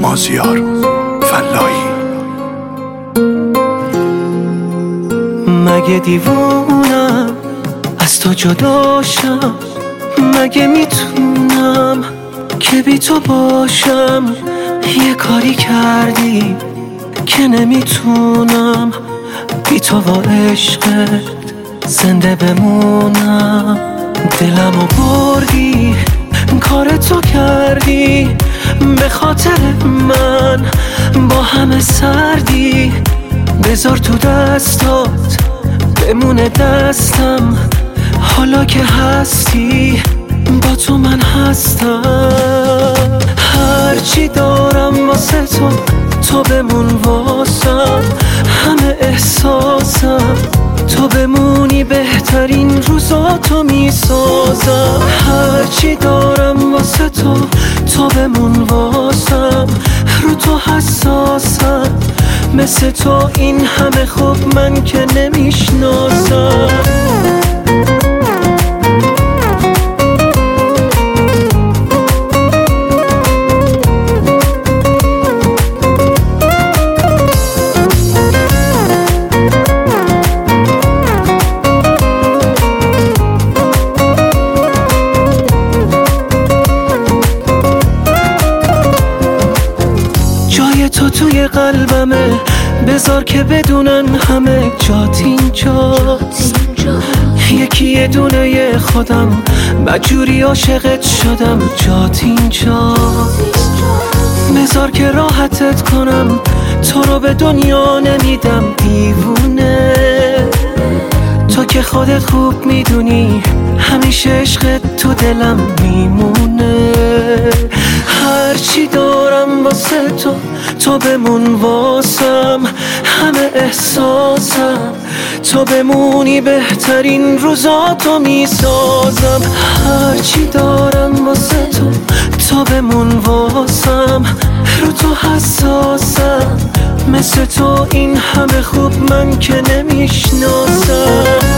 مازیار فلاحی. مگه دیوونم از تو جداشم؟ مگه میتونم که بی تو باشم؟ یه کاری کردی که نمیتونم بی تو و عشقت زنده بمونم. دلمو بردی، کار تو کردی، به خاطر من با همه سردی. بذار تو دستات بمونه دستم، حالا که هستی با تو من هستم. هرچی دارم واسه تو، تو بمون واسم. همه احساسم تو بمونی، بهترین روزاتو میسازم. هرچی دارم واسه تو، تو بمون واسم. رو تو حساسم، مثل تو این همه خوب من که نمیشناسم. جای تو توی قلبمه، بذار که بدونن همه جات اینجاست. یکی یه دونه خودم بدجوری عاشقت شدم، جات اینجاست. بذار که راحتت کنم، تو رو به دنیا نمیدم دیوونه. تو که خودت خوب میدونی همیشه عشقت تو دلم میمونه. هرچی دارم واسه تو، تو بمون واسم. همه احساسم تو بمونی، بهترین روزاتو میسازم. هرچی دارم واسه تو، تو بمون واسم. رو تو حساسم، مثل تو این همه خوب من که نمیشناسم.